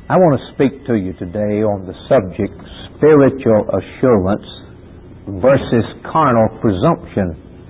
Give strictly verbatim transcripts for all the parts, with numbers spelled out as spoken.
I want to speak to you today on the subject spiritual assurance versus carnal presumption.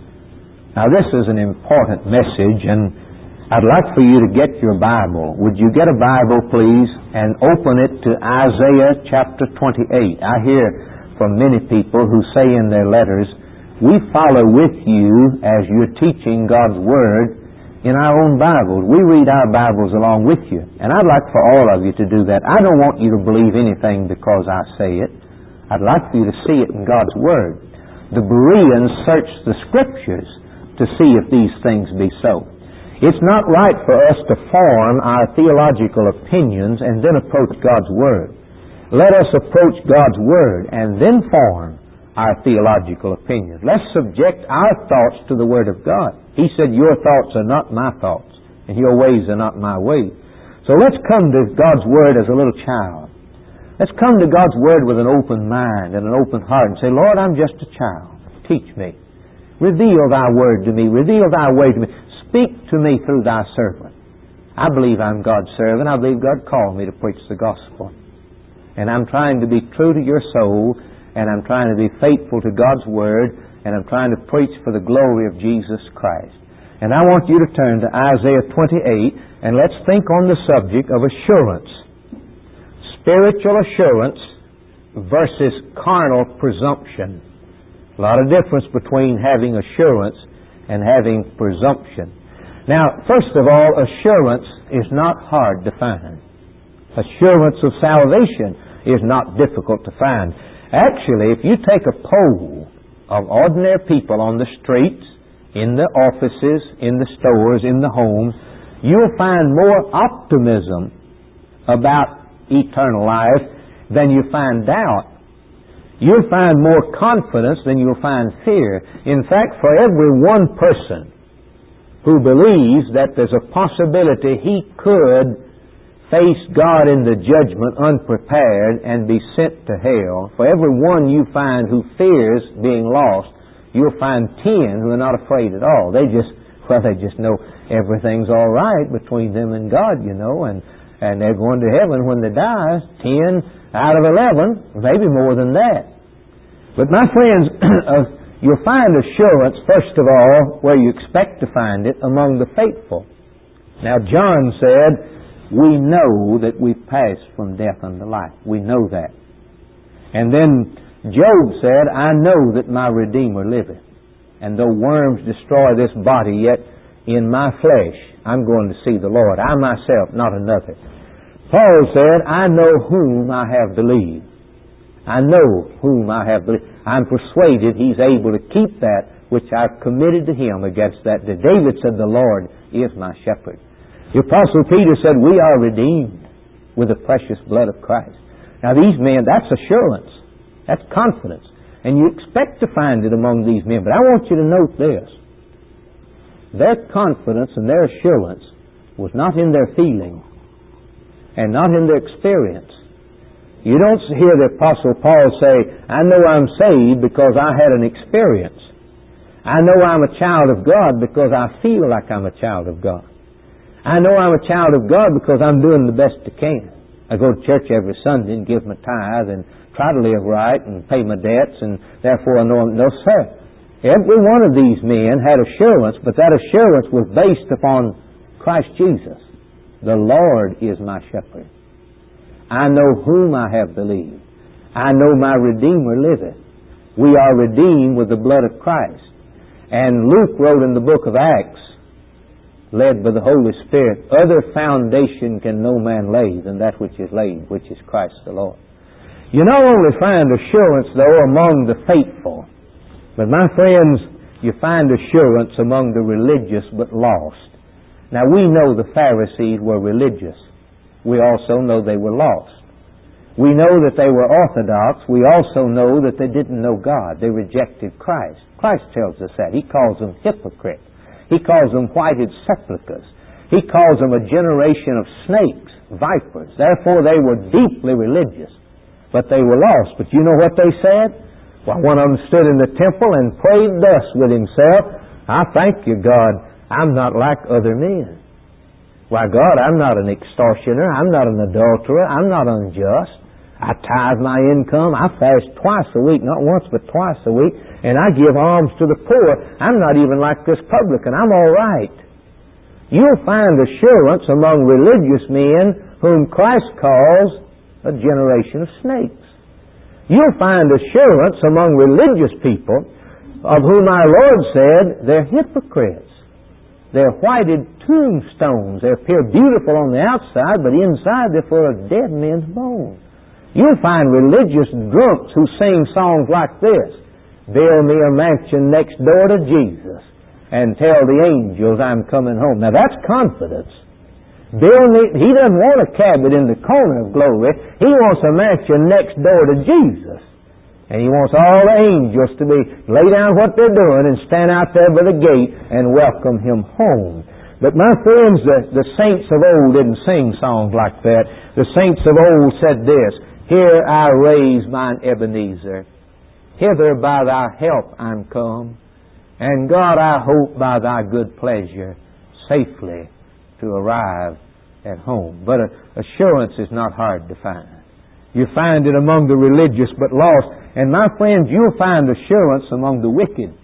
Now this is an important message, and I'd like for you to get your Bible. Would you get a Bible, please, and open it to Isaiah chapter twenty-eight. I hear from many people who say in their letters, we follow with you as you're teaching God's Word in our own Bibles. We read our Bibles along with you. And I'd like for all of you to do that. I don't want you to believe anything because I say it. I'd like for you to see it in God's Word. The Bereans searched the Scriptures to see if these things be so. It's not right for us to form our theological opinions and then approach God's Word. Let us approach God's Word and then form our theological opinions. Let's subject our thoughts to the Word of God. He said, your thoughts are not my thoughts, and your ways are not my ways. So let's come to God's Word as a little child. Let's come to God's Word with an open mind and an open heart and say, Lord, I'm just a child. Teach me. Reveal Thy Word to me. Reveal Thy way to me. Speak to me through Thy servant. I believe I'm God's servant. I believe God called me to preach the gospel. And I'm trying to be true to your soul, and I'm trying to be faithful to God's Word, and I'm trying to preach for the glory of Jesus Christ. And I want you to turn to Isaiah twenty-eight, and let's think on the subject of assurance. Spiritual assurance versus carnal presumption. A lot of difference between having assurance and having presumption. Now, first of all, assurance is not hard to find. Assurance of salvation is not difficult to find. Actually, if you take a poll of ordinary people on the streets, in the offices, in the stores, in the homes, you'll find more optimism about eternal life than you find doubt. You'll find more confidence than you'll find fear. In fact, for every one person who believes that there's a possibility he could face God in the judgment unprepared and be sent to hell, for every one you find who fears being lost, you'll find ten who are not afraid at all. They just, well, they just know everything's all right between them and God, you know, and, and they're going to heaven when they die. Ten out of eleven, maybe more than that. But my friends, uh, you'll find assurance, first of all, where you expect to find it, among the faithful. Now, John said, we know that we pass from death unto life. We know that. And then Job said, I know that my Redeemer liveth. And though worms destroy this body, yet in my flesh I'm going to see the Lord. I myself, not another. Paul said, I know whom I have believed. I know whom I have believed. I'm persuaded He's able to keep that which I've committed to Him against that day. David said, the Lord is my shepherd. The Apostle Peter said, we are redeemed with the precious blood of Christ. Now these men, that's assurance. That's confidence. And you expect to find it among these men. But I want you to note this. Their confidence and their assurance was not in their feeling and not in their experience. You don't hear the Apostle Paul say, I know I'm saved because I had an experience. I know I'm a child of God because I feel like I'm a child of God. I know I'm a child of God because I'm doing the best I can. I go to church every Sunday and give my tithe and try to live right and pay my debts, and therefore I know I'm... No, sir. Every one of these men had assurance, but that assurance was based upon Christ Jesus. The Lord is my shepherd. I know whom I have believed. I know my Redeemer liveth. We are redeemed with the blood of Christ. And Luke wrote in the book of Acts, led by the Holy Spirit, other foundation can no man lay than that which is laid, which is Christ the Lord. You not only find assurance, though, among the faithful, but my friends, you find assurance among the religious but lost. Now we know the Pharisees were religious. We also know they were lost. We know that they were orthodox. We also know that they didn't know God. They rejected Christ. Christ tells us that. He calls them hypocrites. He calls them whited sepulchres. He calls them a generation of snakes, vipers. Therefore, they were deeply religious, but they were lost. But you know what they said? Well, one of them stood in the temple and prayed thus with himself, I thank you, God, I'm not like other men. Why, God, I'm not an extortioner. I'm not an adulterer. I'm not unjust. I tithe my income. I fast twice a week, not once, but twice a week, and I give alms to the poor. I'm not even like this publican. I'm all right. You'll find assurance among religious men whom Christ calls a generation of snakes. You'll find assurance among religious people of whom our Lord said they're hypocrites. They're whited tombstones. They appear beautiful on the outside, but inside they're full of dead men's bones. You'll find religious drunks who sing songs like this: build me a mansion next door to Jesus and tell the angels I'm coming home. Now that's confidence. Build me, he doesn't want a cabin in the corner of glory. He wants a mansion next door to Jesus. And he wants all the angels to be lay down what they're doing and stand out there by the gate and welcome him home. But my friends, the, the saints of old didn't sing songs like that. The saints of old said this: here I raise mine Ebenezer, hither by thy help I'm come, and God I hope by thy good pleasure safely to arrive at home. But assurance is not hard to find. You find it among the religious but lost. And my friends, you'll find assurance among the wicked.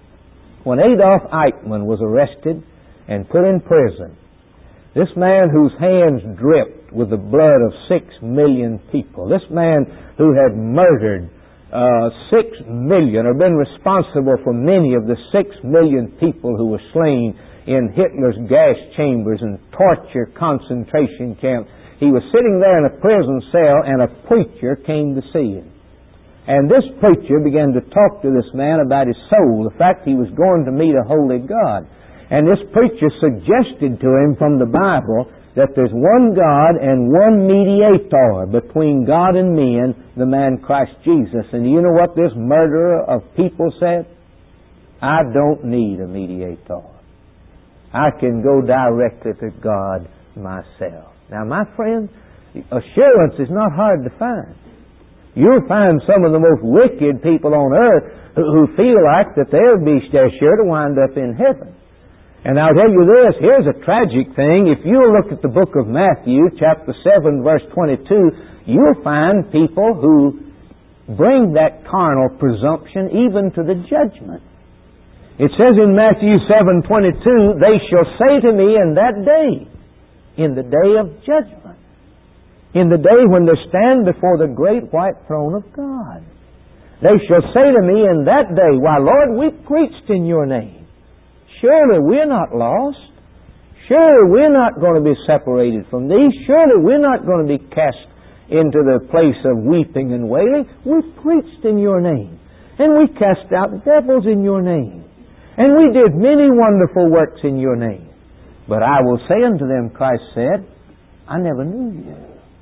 When Adolf Eichmann was arrested and put in prison, this man whose hands dripped with the blood of six million people, this man who had murdered uh, six million, or been responsible for many of the six million people who were slain in Hitler's gas chambers and torture concentration camps, he was sitting there in a prison cell, and a preacher came to see him. And this preacher began to talk to this man about his soul, the fact he was going to meet a holy God. And this preacher suggested to him from the Bible that there's one God and one mediator between God and men, the man Christ Jesus. And you know what this murderer of people said? I don't need a mediator. I can go directly to God myself. Now, my friend, assurance is not hard to find. You'll find some of the most wicked people on earth who feel like that they'll be they're sure to wind up in heaven. And I'll tell you this, here's a tragic thing. If you look at the book of Matthew, chapter seven, verse twenty-two, you'll find people who bring that carnal presumption even to the judgment. It says in Matthew seven twenty-two, they shall say to me in that day, in the day of judgment, in the day when they stand before the great white throne of God. They shall say to me in that day, why, Lord, we preached in your name. Surely we're not lost. Surely we're not going to be separated from thee. Surely we're not going to be cast into the place of weeping and wailing. We preached in your name. And we cast out devils in your name. And we did many wonderful works in your name. But I will say unto them, Christ said, I never knew you.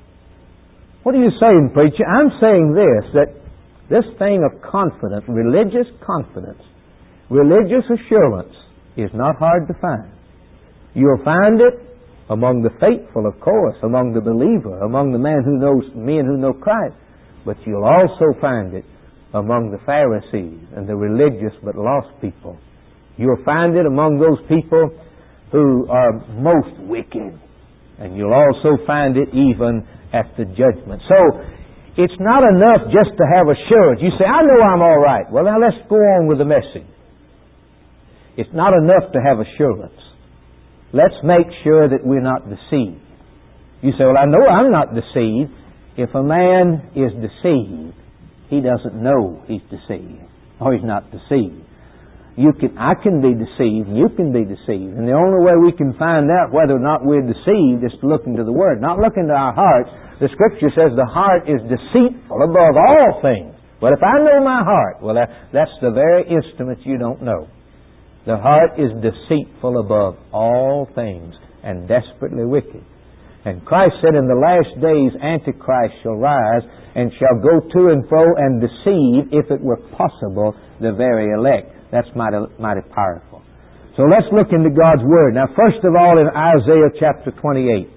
What are you saying, preacher? I'm saying this, that this thing of confidence, religious confidence, religious assurance, is not hard to find. You'll find it among the faithful, of course, among the believer, among the man who knows, men who know Christ. But you'll also find it among the Pharisees and the religious but lost people. You'll find it among those people who are most wicked. And you'll also find it even at the judgment. So, it's not enough just to have assurance. You say, I know I'm all right. Well, now let's go on with the message. It's not enough to have assurance. Let's make sure that we're not deceived. You say, well, I know I'm not deceived. If a man is deceived, he doesn't know he's deceived, or he's not deceived. You can, I can be deceived, and you can be deceived. And the only way we can find out whether or not we're deceived is to look into the Word, not look into our hearts. The Scripture says the heart is deceitful above all things. But if I know my heart, well, that, that's the very instrument you don't know. The heart is deceitful above all things and desperately wicked. And Christ said, in the last days Antichrist shall rise and shall go to and fro and deceive, if it were possible, the very elect. That's mighty, mighty powerful. So let's look into God's Word. Now, first of all, in Isaiah chapter twenty-eight.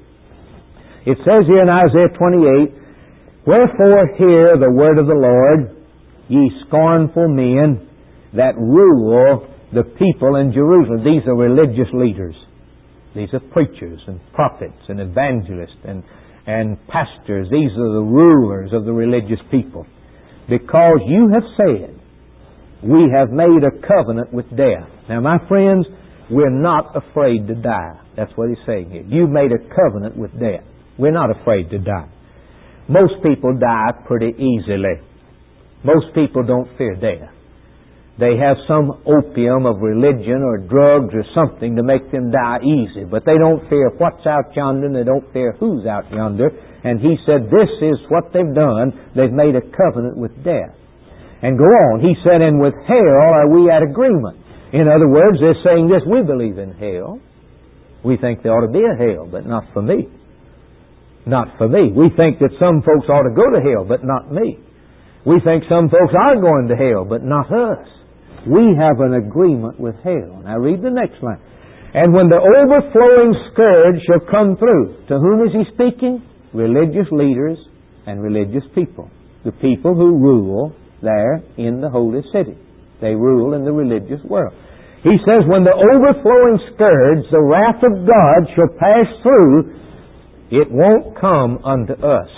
It says here in Isaiah twenty-eight, wherefore hear the word of the Lord, ye scornful men that rule the people in Jerusalem. These are religious leaders. These are preachers and prophets and evangelists and, and pastors. These are the rulers of the religious people. Because you have said, we have made a covenant with death. Now, my friends, we're not afraid to die. That's what he's saying here. You've made a covenant with death. We're not afraid to die. Most people die pretty easily. Most people don't fear death. They have some opium of religion or drugs or something to make them die easy. But they don't fear what's out yonder, and they don't fear who's out yonder. And he said, this is what they've done. They've made a covenant with death. And go on. He said, and with hell are we at agreement. In other words, they're saying this, we believe in hell. We think there ought to be a hell, but not for me. Not for me. We think that some folks ought to go to hell, but not me. We think some folks are going to hell, but not us. We have an agreement with hell. Now read the next line. And when the overflowing scourge shall come through, to whom is he speaking? Religious leaders and religious people. The people who rule there in the holy city. They rule in the religious world. He says, when the overflowing scourge, the wrath of God, shall pass through, it won't come unto us.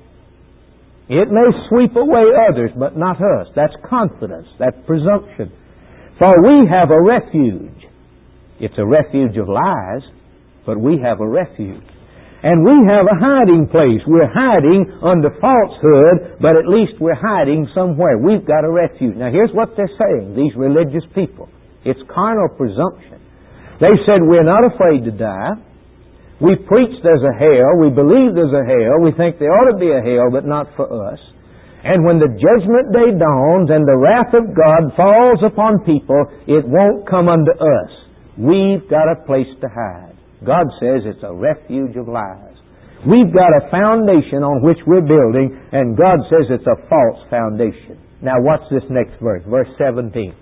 It may sweep away others, but not us. That's confidence. That's presumption. For we have a refuge. It's a refuge of lies, but we have a refuge. And we have a hiding place. We're hiding under falsehood, but at least we're hiding somewhere. We've got a refuge. Now here's what they're saying, these religious people. It's carnal presumption. They said, we're not afraid to die. We preach there's a hell. We believe there's a hell. We think there ought to be a hell, but not for us. And when the judgment day dawns and the wrath of God falls upon people, it won't come unto us. We've got a place to hide. God says it's a refuge of lies. We've got a foundation on which we're building, and God says it's a false foundation. Now watch this next verse, verse seventeen.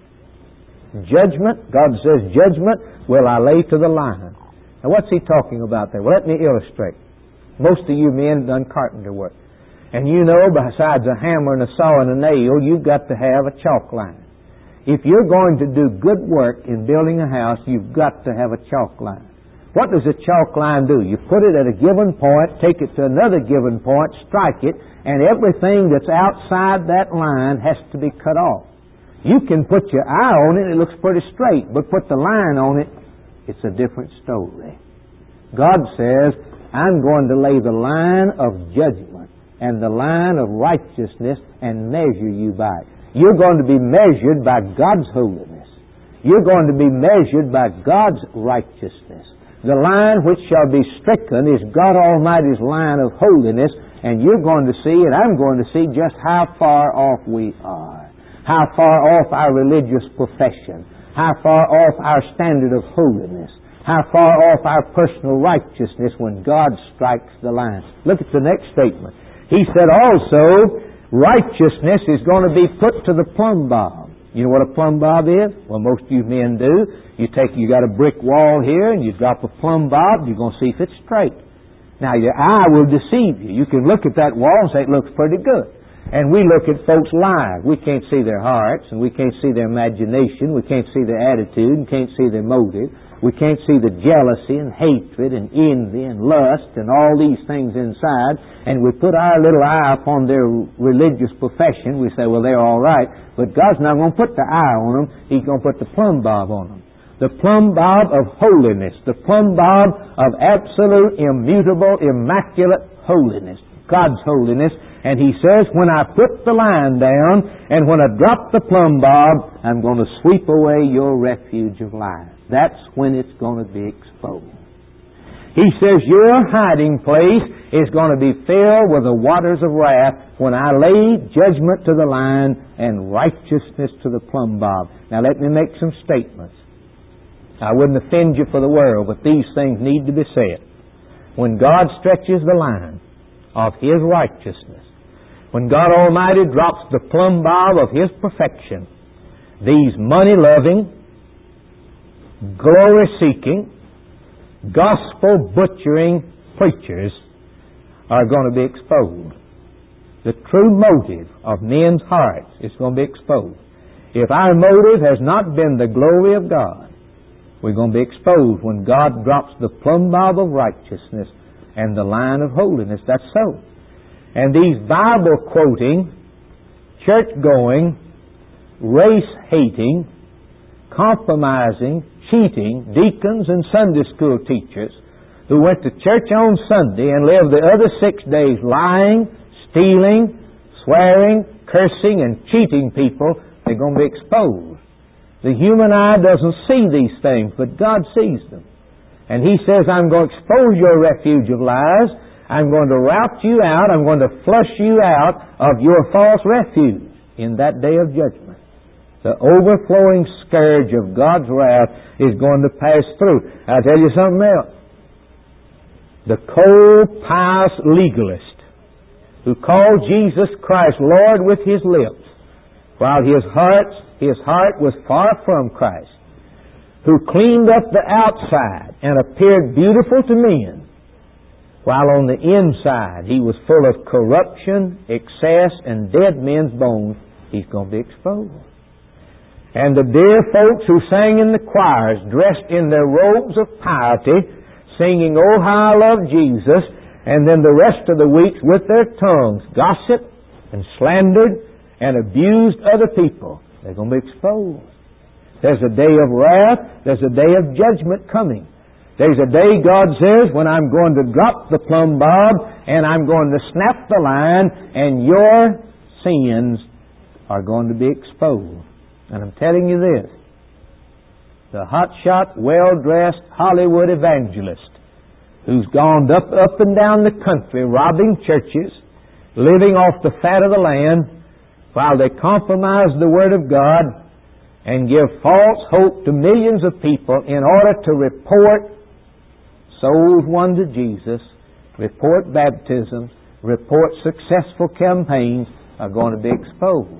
Judgment, God says, judgment will I lay to the lion. Now what's he talking about there? Well, let me illustrate. Most of you men have done carpenter work. And you know, besides a hammer and a saw and a nail, you've got to have a chalk line. If you're going to do good work in building a house, you've got to have a chalk line. What does a chalk line do? You put it at a given point, take it to another given point, strike it, and everything that's outside that line has to be cut off. You can put your eye on it, it looks pretty straight, but put the line on it, it's a different story. God says, I'm going to lay the line of judgment and the line of righteousness and measure you by it. You're going to be measured by God's holiness. You're going to be measured by God's righteousness. The line which shall be stricken is God Almighty's line of holiness, and you're going to see, and I'm going to see just how far off we are. How far off our religious profession. How far off our standard of holiness. How far off our personal righteousness when God strikes the line. Look at the next statement. He said also, righteousness is going to be put to the plumb bob. You know what a plumb bob is? Well, most of you men do. You take, you got a brick wall here, and you drop a plumb bob, you're going to see if it's straight. Now, your eye will deceive you. You can look at that wall and say, it looks pretty good. And we look at folks' lives. We can't see their hearts, and we can't see their imagination. We can't see their attitude, and can't see their motive. We can't see the jealousy and hatred and envy and lust and all these things inside. And we put our little eye upon their religious profession. We say, well, they're all right. But God's not going to put the eye on them. He's going to put the plumb bob on them. The plumb bob of holiness. The plumb bob of absolute, immutable, immaculate holiness. God's holiness. And He says, when I put the line down and when I drop the plumb bob, I'm going to sweep away your refuge of lies. That's when it's going to be exposed. He says, your hiding place is going to be filled with the waters of wrath when I lay judgment to the line and righteousness to the plumb bob. Now let me make some statements. I wouldn't offend you for the world, but these things need to be said. When God stretches the line of His righteousness, when God Almighty drops the plumb bob of His perfection, these money-loving, glory-seeking, gospel-butchering preachers are going to be exposed. The true motive of men's hearts is going to be exposed. If our motive has not been the glory of God, We're going to be exposed when God drops the plumb bob of righteousness and the line of holiness. That's so. And these Bible-quoting, church-going, race-hating, compromising, cheating deacons and Sunday school teachers who went to church on Sunday and lived the other six days lying, stealing, swearing, cursing, and cheating people, they're going to be exposed. The human eye doesn't see these things, but God sees them. And He says, I'm going to expose your refuge of lies. I'm going to rout you out. I'm going to flush you out of your false refuge in that day of judgment. The overflowing scourge of God's wrath is going to pass through. I'll tell you something else. The cold, pious legalist who called Jesus Christ Lord with his lips, while his heart, his heart was far from Christ, who cleaned up the outside and appeared beautiful to men, while on the inside he was full of corruption, excess, and dead men's bones, he's going to be exposed. And the dear folks who sang in the choirs, dressed in their robes of piety, singing, "Oh, how I love Jesus," and then the rest of the weeks with their tongues gossiped and slandered and abused other people, they're going to be exposed. There's a day of wrath. There's a day of judgment coming. There's a day, God says, when I'm going to drop the plumb bob and I'm going to snap the line and your sins are going to be exposed. And I'm telling you this, the hotshot, well-dressed Hollywood evangelist who's gone up, up and down the country robbing churches, living off the fat of the land, while they compromise the Word of God and give false hope to millions of people in order to report souls won to Jesus, report baptisms, report successful campaigns, are going to be exposed.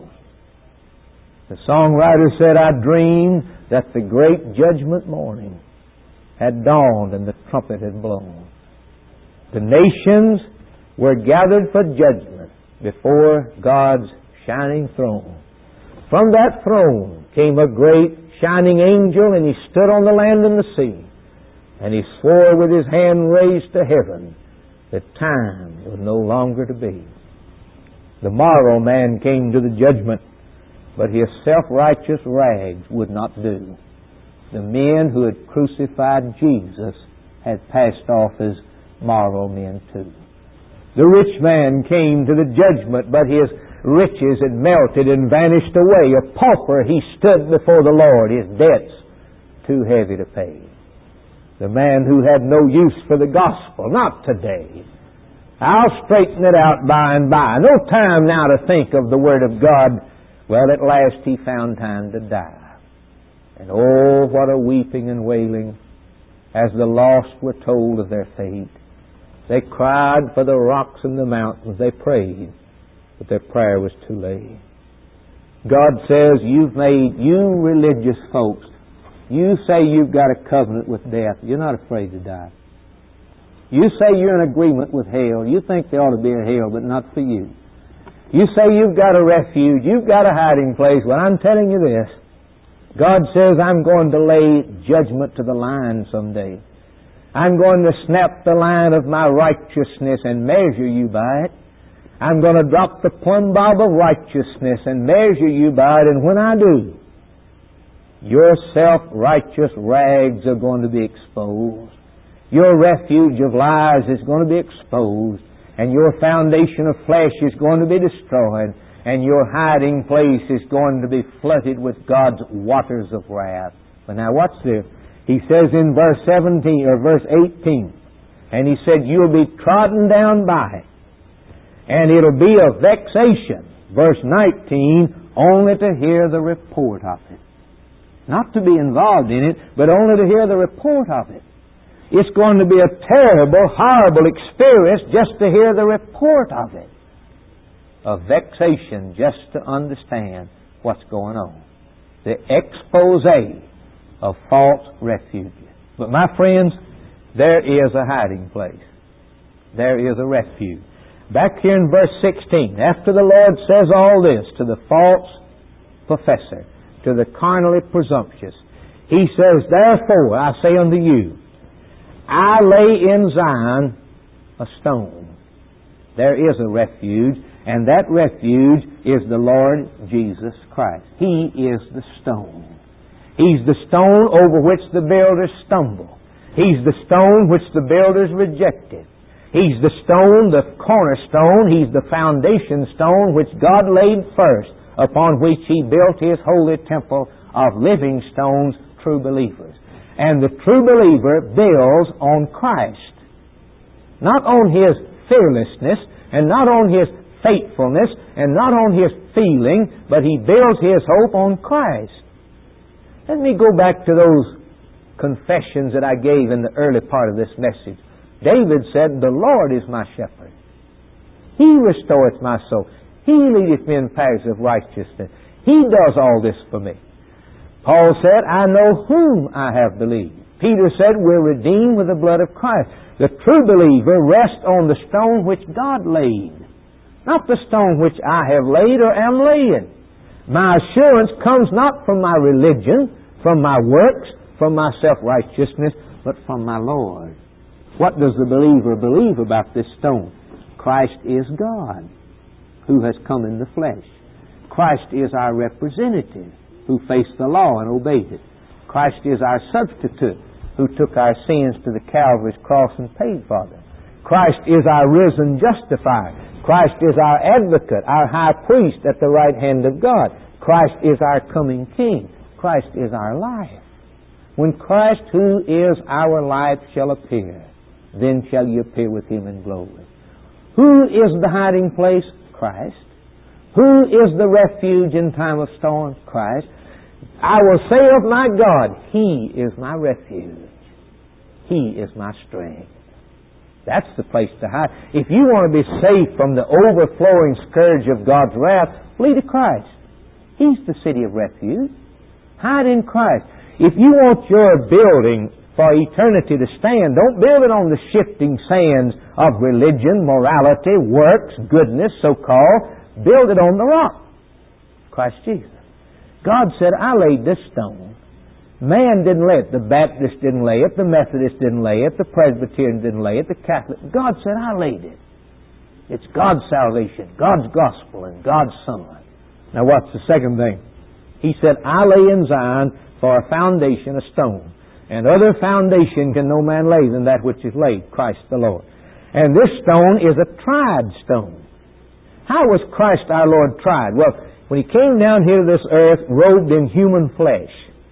The songwriter said, I dreamed that the great judgment morning had dawned and the trumpet had blown. The nations were gathered for judgment before God's shining throne. From that throne came a great shining angel, and he stood on the land and the sea, and he swore with his hand raised to heaven that time was no longer to be. The morrow man came to the judgment, but his self-righteous rags would not do. The men who had crucified Jesus had passed off as moral men too. The rich man came to the judgment, but his riches had melted and vanished away. A pauper, he stood before the Lord, his debts too heavy to pay. The man who had no use for the gospel, not today. I'll straighten it out by and by. No time now to think of the Word of God. Well, at last he found time to die. And oh, what a weeping and wailing as the lost were told of their fate. They cried for the rocks and the mountains. They prayed, but their prayer was too late. God says, you've made, you religious folks, you say you've got a covenant with death. You're not afraid to die. You say you're in agreement with hell. You think there ought to be a hell, but not for you. You say you've got a refuge. You've got a hiding place. Well, I'm telling you this. God says, I'm going to lay judgment to the line someday. I'm going to snap the line of my righteousness and measure you by it. I'm going to drop the plumb bob of righteousness and measure you by it. And when I do, your self-righteous rags are going to be exposed. Your refuge of lies is going to be exposed. And your foundation of flesh is going to be destroyed. And your hiding place is going to be flooded with God's waters of wrath. But now watch this. He says in verse seventeen or verse eighteen, and he said, you'll be trodden down by it, and it'll be a vexation. Verse nineteen, only to hear the report of it. Not to be involved in it, but only to hear the report of it. It's going to be a terrible, horrible experience just to hear the report of it. A vexation just to understand what's going on. The expose of false refuges. But my friends, there is a hiding place. There is a refuge. Back here in verse sixteen, after the Lord says all this to the false professor, to the carnally presumptuous, He says, therefore, I say unto you, I lay in Zion a stone. There is a refuge, and that refuge is the Lord Jesus Christ. He is the stone. He's the stone over which the builders stumble. He's the stone which the builders rejected. He's the stone, the cornerstone. He's the foundation stone which God laid first, upon which He built His holy temple of living stones, true believers. And the true believer builds on Christ. Not on his fearlessness, and not on his faithfulness, and not on his feeling, but he builds his hope on Christ. Let me go back to those confessions that I gave in the early part of this message. David said, the Lord is my shepherd. He restoreth my soul. He leadeth me in paths of righteousness. He does all this for me. Paul said, I know whom I have believed. Peter said, we're redeemed with the blood of Christ. The true believer rests on the stone which God laid, not the stone which I have laid or am laying. My assurance comes not from my religion, from my works, from my self-righteousness, but from my Lord. What does the believer believe about this stone? Christ is God, who has come in the flesh. Christ is our representative, who faced the law and obeyed it. Christ is our substitute, who took our sins to the Calvary's cross and paid for them. Christ is our risen justifier. Christ is our advocate, our high priest at the right hand of God. Christ is our coming King. Christ is our life. When Christ, who is our life, shall appear, then shall you appear with Him in glory. Who is the hiding place? Christ. Who is the refuge in time of storm? Christ. I will say of my God, He is my refuge. He is my strength. That's the place to hide. If you want to be safe from the overflowing scourge of God's wrath, flee to Christ. He's the city of refuge. Hide in Christ. If you want your building for eternity to stand, don't build it on the shifting sands of religion, morality, works, goodness, so-called. Build it on the rock, Christ Jesus. God said, I laid this stone. Man didn't lay it. The Baptist didn't lay it. The Methodist didn't lay it. The Presbyterian didn't lay it. The Catholic. God said, I laid it. It's God's salvation, God's gospel, and God's Son. Now what's the second thing? He said, I lay in Zion for a foundation, a stone. And other foundation can no man lay than that which is laid, Christ the Lord. And this stone is a tried stone. How was Christ our Lord tried? Well, when He came down here to this earth, robed in human flesh,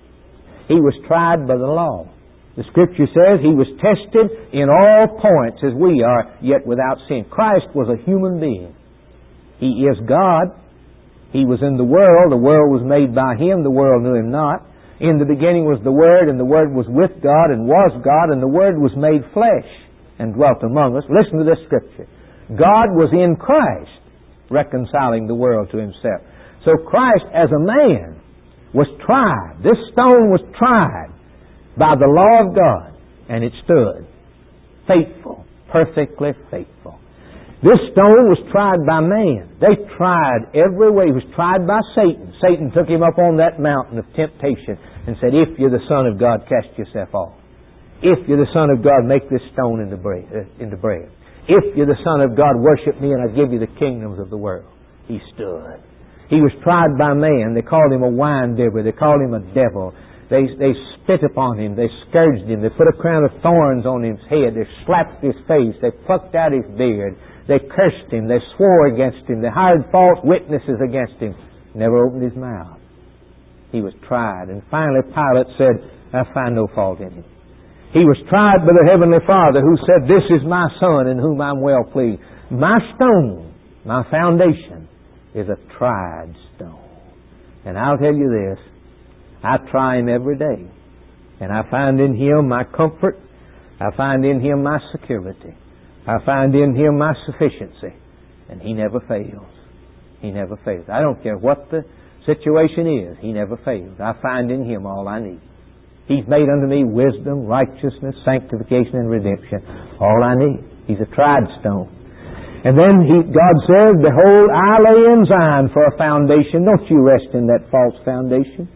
He was tried by the law. The Scripture says He was tested in all points as we are, yet without sin. Christ was a human being. He is God. He was in the world. The world was made by Him. The world knew Him not. In the beginning was the Word, and the Word was with God, and was God, and the Word was made flesh and dwelt among us. Listen to this Scripture. God was in Christ, reconciling the world to Himself. So Christ, as a man, was tried. This stone was tried by the law of God, and it stood faithful, perfectly faithful. This stone was tried by man. They tried every way. He was tried by Satan. Satan took Him up on that mountain of temptation and said, if you're the Son of God, cast yourself off. If you're the Son of God, make this stone into bread. Uh, into bread. If you're the Son of God, worship me and I'll give you the kingdoms of the world. He stood. He was tried by man. They called Him a wine bibber. They called Him a devil. They, they spit upon Him. They scourged Him. They put a crown of thorns on His head. They slapped His face. They plucked out His beard. They cursed Him. They swore against Him. They hired false witnesses against Him. Never opened His mouth. He was tried. And finally Pilate said, I find no fault in Him. He was tried by the Heavenly Father, who said, this is my Son in whom I'm well pleased. My stone, my foundation, is a tried stone. And I'll tell you this, I try Him every day. And I find in Him my comfort. I find in Him my security. I find in Him my sufficiency. And He never fails. He never fails. I don't care what the situation is. He never fails. I find in Him all I need. He's made unto me wisdom, righteousness, sanctification, and redemption. All I need. He's a tried stone. And then he, God said, behold, I lay in Zion for a foundation. Don't you rest in that false foundation.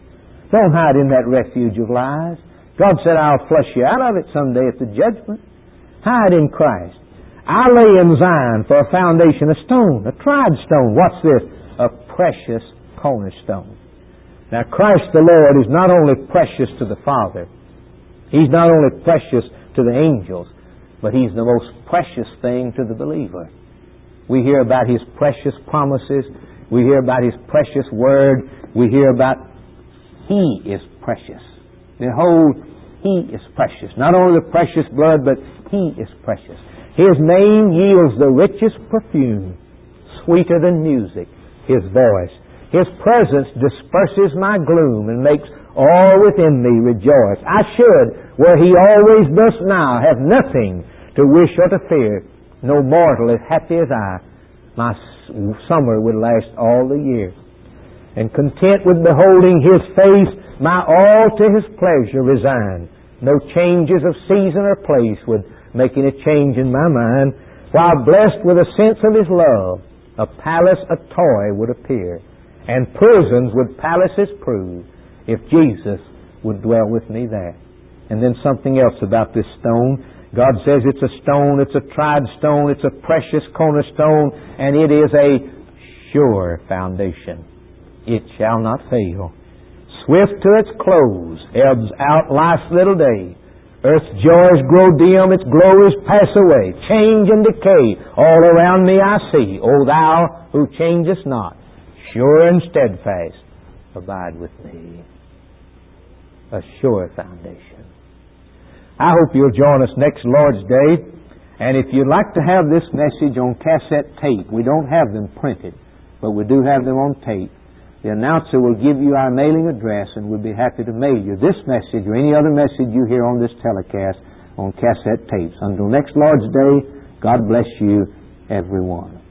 Don't hide in that refuge of lies. God said, I'll flush you out of it someday at the judgment. Hide in Christ. I lay in Zion for a foundation, a stone, a tried stone. What's this? A precious cornerstone. Now, Christ the Lord is not only precious to the Father, He's not only precious to the angels, but He's the most precious thing to the believer. We hear about His precious promises. We hear about His precious Word. We hear about He is precious. Behold, He is precious. Not only the precious blood, but He is precious. His name yields the richest perfume, sweeter than music, His voice. His presence disperses my gloom and makes all within me rejoice. I should, where He always does now, have nothing to wish or to fear. No mortal as happy as I. My summer would last all the year. And content with beholding His face, my all to His pleasure resign. No changes of season or place would make any change in my mind. While blessed with a sense of His love, a palace, a toy would appear. And prisons would palaces prove if Jesus would dwell with me there. And then something else about this stone. God says it's a stone, it's a tried stone, it's a precious cornerstone, and it is a sure foundation. It shall not fail. Swift to its close, ebbs out life's little day. Earth's joys grow dim, its glories pass away. Change and decay all around me I see. O Thou who changest not, sure and steadfast, abide with me. A sure foundation. I hope you'll join us next Lord's Day. And if you'd like to have this message on cassette tape, we don't have them printed, but we do have them on tape. The announcer will give you our mailing address, and we'll be happy to mail you this message or any other message you hear on this telecast on cassette tapes. Until next Lord's Day, God bless you, everyone.